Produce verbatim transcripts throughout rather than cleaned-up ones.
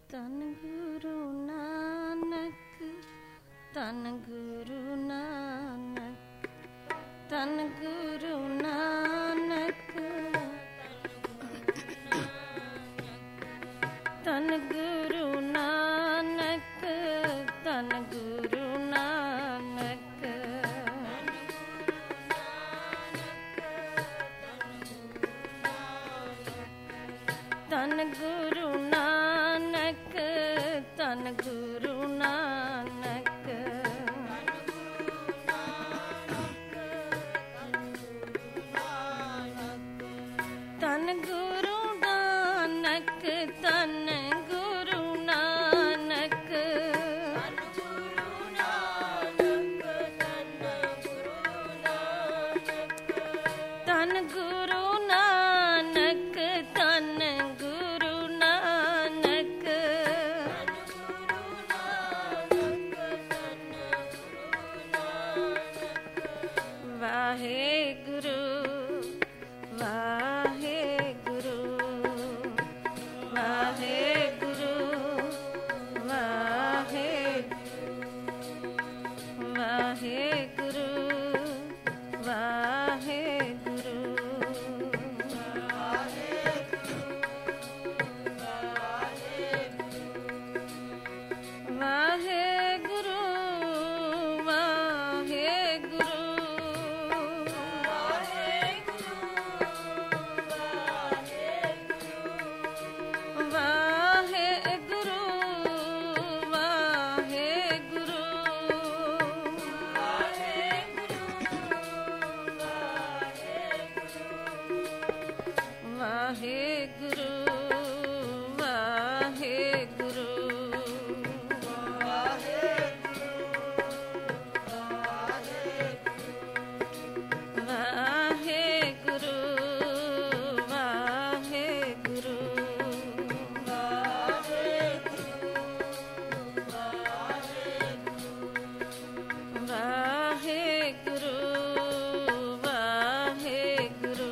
ਧੰਨ ਗੁਰੂ ਨਾਨਕ, ਧੰਨ ਗੁਰੂ ਨਾਨਕ, ਧੰਨ ਗੁਰੂ ਨਾਨਕ, ਧੰਨ ਗੁਰੂ ਨਾਨਕ, ਧੰਨ ਗੁਰੂ ਨਾਨਕ, ਧੰਨ ਗੁਰੂ ਨਾਨਕ, ਧੰਨ ਗੁਰੂ ਨਾਨਕ, ਧੰਨ ਗੁਰੂ ਨਾਨਕ, ਧੰਨ ਗੁਰੂ ਨਾਨਕ, ਧੰਨ ਗੁਰੂ ਨਾਨਕ, ਧੰਨ ਗੁਰੂ ਨਾਨਕ, ਵਾਹਿਗੁਰੂ ਵਾਹਿਗੁਰੂ ਵਾਹਿਗੁਰੂ ਵਾਹਿਗੁਰੂ ਵਾਹਿਗੁਰੂ ਵਾਹਿਗੁਰੂ ਵਾਹਿਗੁਰੂ ਵਾਹਿਗੁਰੂ ਵਾਹਿਗੁਰੂ ਵਾਹਿਗੁਰੂ ਵਾਹਿਗੁਰੂ ਵਾਹਿਗੁਰੂ ਵਾਹਿਗੁਰੂ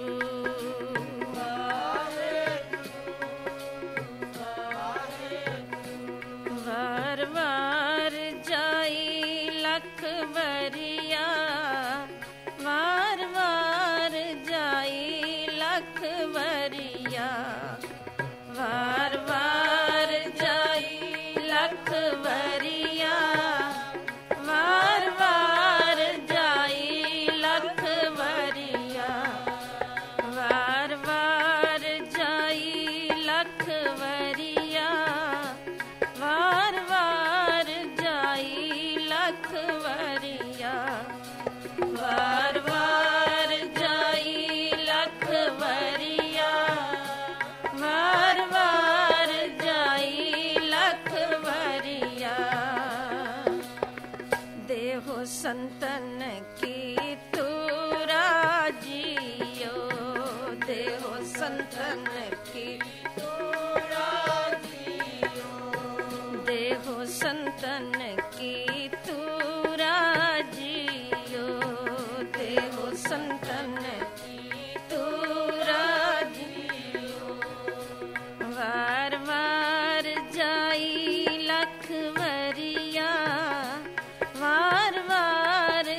ਵਾਰ ਵਾਰ ਜਾਈ ਲੱਖ ਵਰਿਆ, ਵਾਰ ਵਾਰ ਜਾਈ ਲੱਖ ਵਰਿਆ, ਵਾਰ ਵਾਰ ਜਾਈ ਲੱਖ ਵਰਿਆ, ਵਾਰ ਵਾਰ ਜਾਈ ਲੱਖ ਵਰਿਆ, ਵਾਰ ਵਾਰ ਜਾਈ ਲੱਖ ਵਰਿਆ, ਵਾਰ ਵਾਰ ਜਾਈ ਲੱਖ ਵਰਿਆ, ਵਾਰ ਵਾਰ ਜਾਈ ਲੱਖ ਵਰਿਆ, ਵਾਰ ਵਾਰ ਜਾਈ ਲੱਖ ਵਰਿਆ, ਦੇਹੋ ਸੰਤਨ ਕੀ ਤੂਰਾ ਜੀਓ, ਦੇਹੋ ਸੰਤਨ ਕੀ ਦੇਹੋ ਸੰਤਨ ਕੀ ਤੂਰਾ ਜੀਓ, ਦੇਹੋ ਸੰਤਨ ਕੀ ਤੂਰਾ ਜੀਓ, ਵਾਰ ਵਾਰ ਜਾਈ ਲੱਖ ਵਰਿਆ, ਵਾਰ ਵਾਰ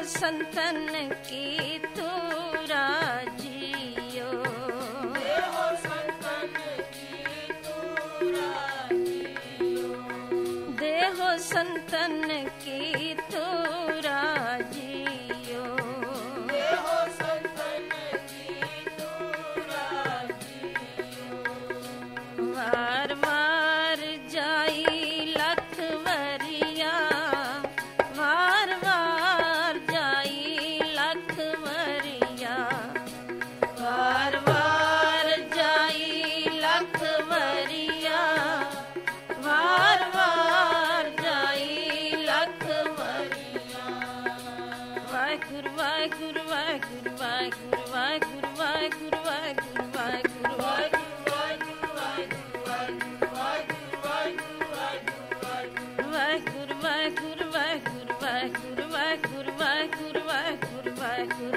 संतन की तू राजियो, देहो संतन की तू राजियो, देहो संतन की तू राजियो, देहो संतन की तू राजियो। वार वार जाई लख वरिया, वार वार जाई लख वरिया, वार वार जाई लख वरिया, वार वार जाई लख वरिया। वाहिगुरु वाहिगुरु वाहिगुरु वाहिगुरु वाहिगुरु वाहिगुरु वाहिगुरु वाहिगुरु वाहिगुरु वाहिगुरु वाहिगुरु वाहिगुरु वाहिगुरु वाहिगुरु वाहिगुरु वाहिगुरु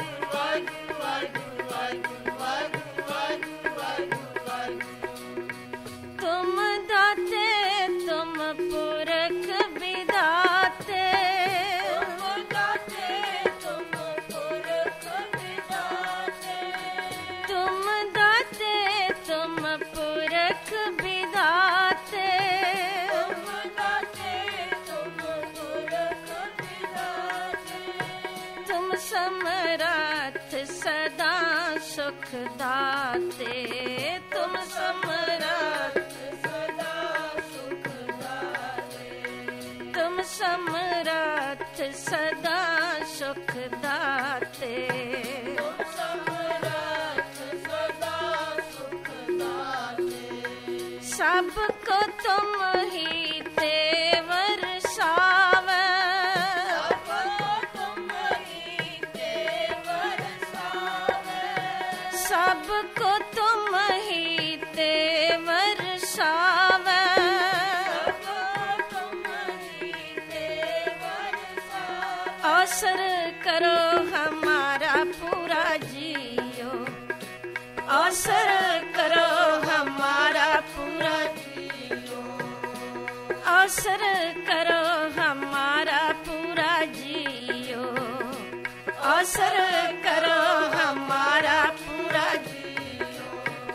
तुम दाते तुम पुरख विधाते, तुम दाते तुम पुरख विधाते, तुम दाते तुम पुरख विधाते, तुम दाते तुम पुरख विधाते, तुम समरथ सदा सुख दाते, तुम समरथ सदा सुख दाते, तुम समरथ सदा सुख दाते, तुम समरथ सदा सुख दाते, सबको तुम ही तेवर सावे, सबको तुम ही तेवर सावे, सबको तुम ही तेवर सावे, सबको तुम ही तेवर सावे। अवसर करो हमारा पूरा जियो, अवसर करो हमारा पूरा जियो, अवसर करो हमारा पूरा जियो, अवसर करो हमारा पूरा जियो।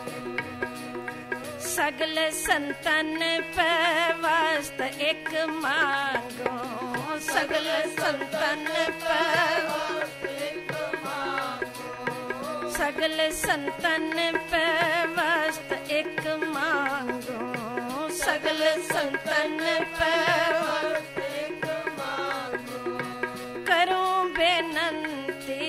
सगल संतन पे वास्त एक मांगो, सगल संतन पे एक मांगो, सगल संतन पे वास्त एक मांगो, सगल संतन पे एक मांगो, करूं बेनंती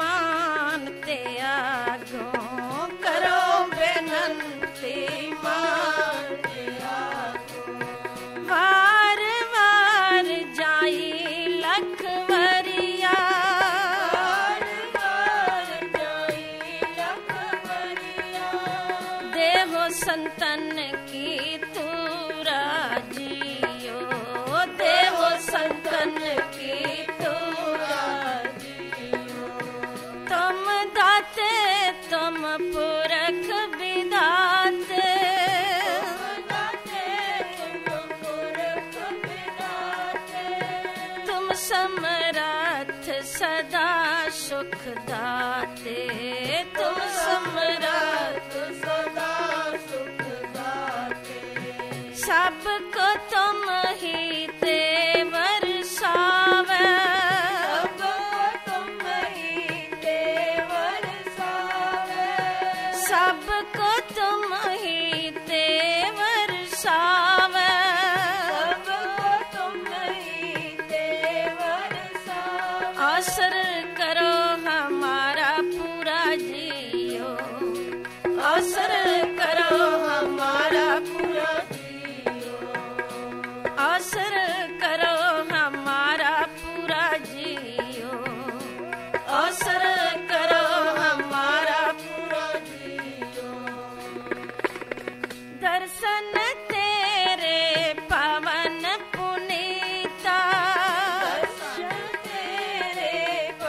मानते आगो, करो बेनंती मानते आगो। वार वार जाई लख वरिया, वार वार जाई लख वरिया, देहो संतन की तू राजियो, देहो संतन की तू राजियो, तुम दाते तुम पुरख विधाते, तुम दाते तुम पुरख विधाते, तुम समरथ सदा सुख दाते, तुम समरथ सदा सुख दाते, सबको तुम ही तेवर सावे, सबको तुम ही तेवर सावे, सबको तुम ही तेवर सावे, सबको तुम ही तेवर सावे। अवसर करो हमारा पूरा जियो, अवसर करो हमारा पूरा जियो, अवसर करो हमारा पूरा जियो, अवसर करो हमारा पूरा जियो, दर्शन तेरे पवन पुनीता, दर्शन तेरे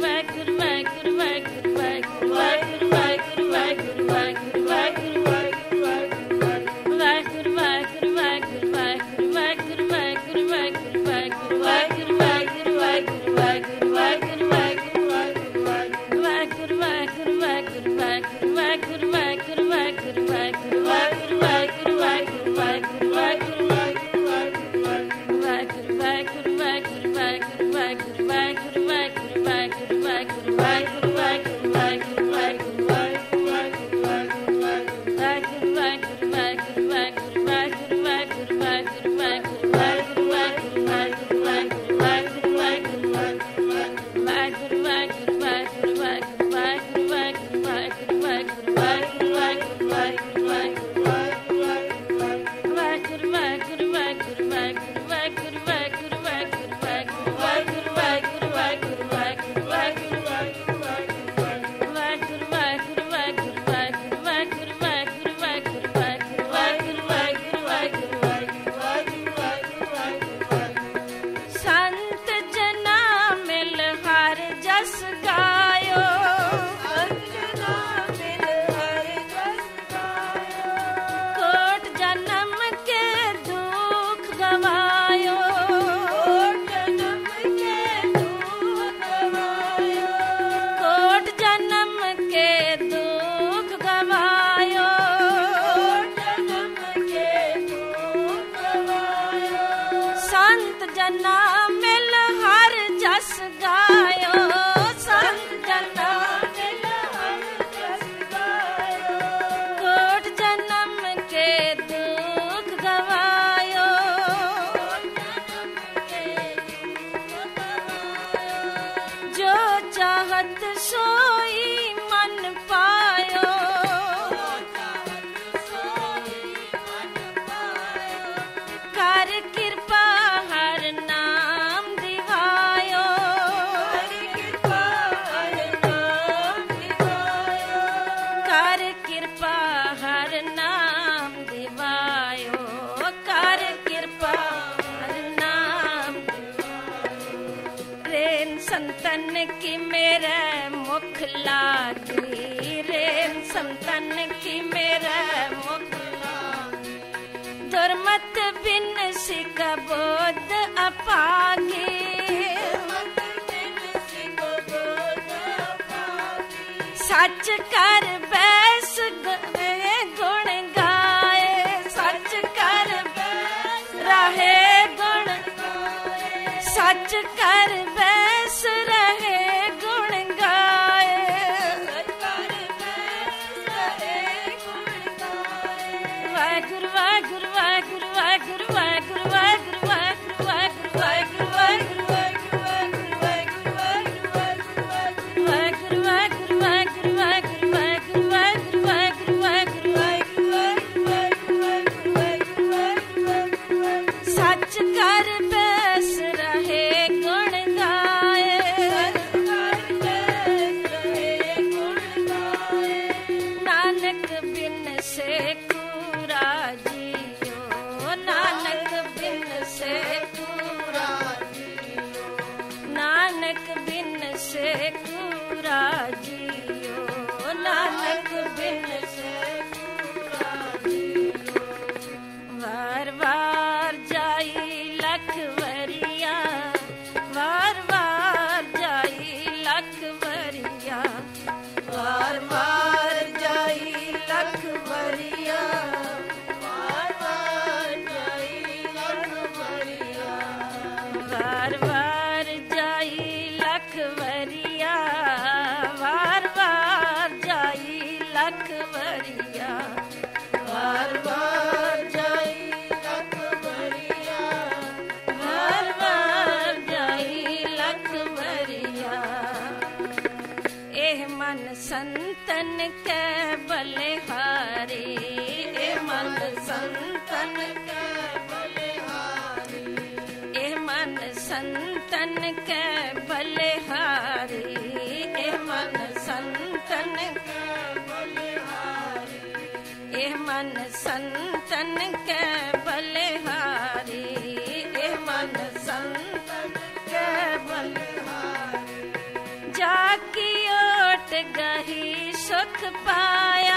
सच कर बैस गए गुण गाए, सच कर रहे गुण, सच कर बैस रहे गुण गाए, वाहिगुरु वाहिगुरु वाहिगुरु वाहिगुरु वाहिगुरु वाहिगुरु वाहिगुरु वाहिगुरु वाहिगुरु संतन के बलिहारी, ए मन संतन के बलिहारी, ए मन संतन के बलिहारी, ए मन संतन के बलिहारी, ए मन संतन के बलिहारी, ए मन संतन के बलिहारी, जा जाकी ओट गही सुख पाया,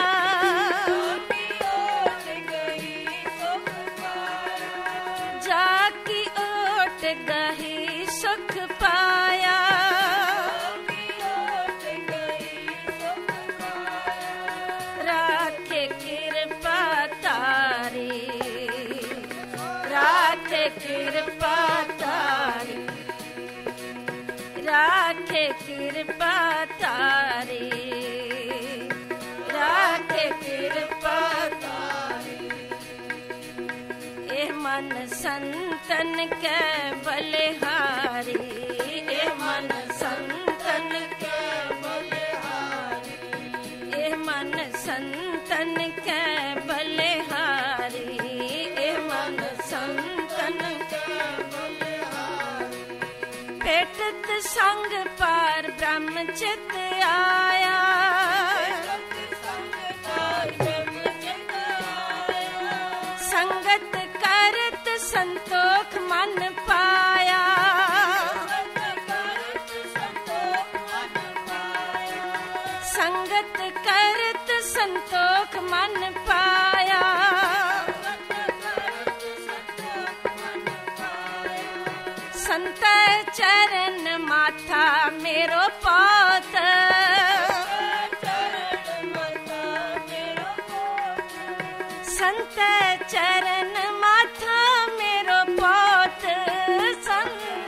जाकी ओट गही सुख पाया, राखे कृपा तारी, राखे कृपा तारी, राखे कृपा तारी, राखे कृपा तारी। ए मन संतन के बलिहारी, ए मन संतन के बलिहारी, ए मन संतन के बलिहारी, ए मन संतन के बलिहारी। भेटत संग पार ब्रह्म चित आया, संगत करत संतोख मन पाया, संगत करत संतोख मन पाया, संत चरण माथा मेरो पात, संत चरण माथा मेरो पात, संत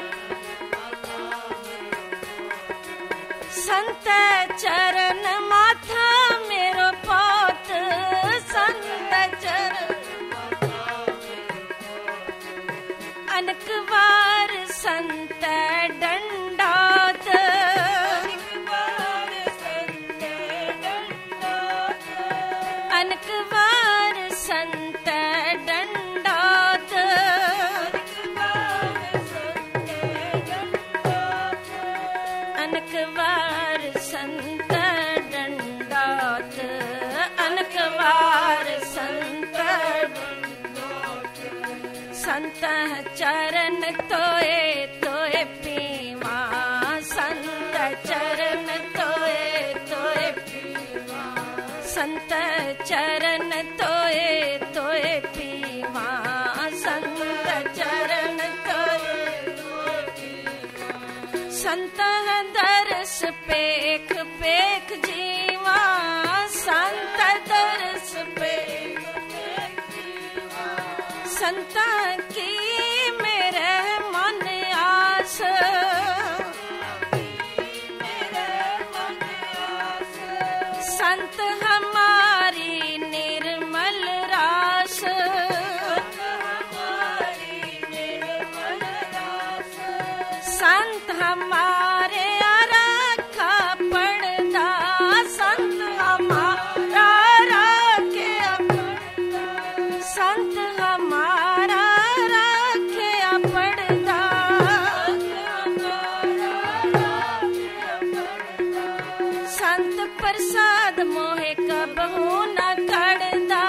संत चरण माथा मेरो पात, संत चरण अनक बार संत दंडात, अनक बार संत दंडात, अनक बार संत दंडात, अनक बार संत संत चरण तोए तोए पीवा, संत चरण तोए तोए पीवा, संत चरण तोए तोए पीवा, संत चरण तोए तोए पीवा। संत दरस पेख पेख जीवा, संत दरस पेख पेख जीवा, संत की मेरे मन आस, संत हमारी निर्मल रास, संत हमारे आराखा पड़दा, संत हमारा राखे पड़दा, संत हमारा राखे पड़दा, संत प्रसाद मोहे कबहू न कड़दा,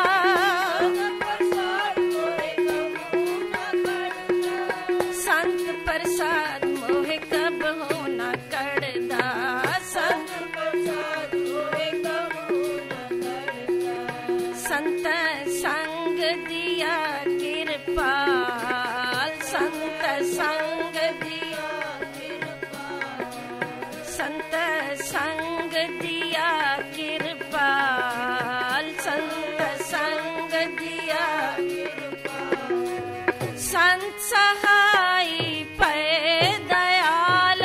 संत प्रसाद मोहे कबहू न कड़दा, संत प्रसाद मोहे कबहू न कड़दा। संत संग दिया कृपाल, संत संग दिया कृपाल, संत संग दिया कृपाल, संत संग दिया कृपाल। संत सहाई पै दयाल,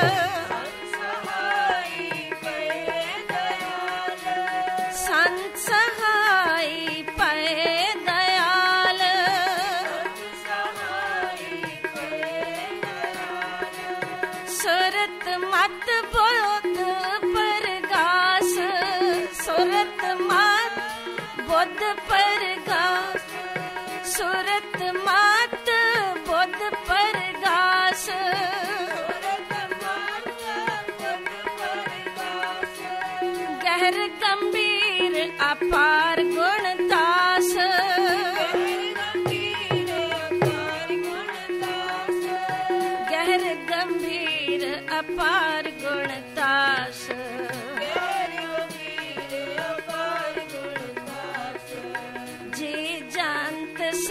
संत सहाई पै दयाल, सुरत मत बुद्ध परगास, सुरत मत बुद्ध परगास, सुरत मत बुद्ध परगास, गहर गंभीर अपार गुणदास, गहर गंभीर अपार गुण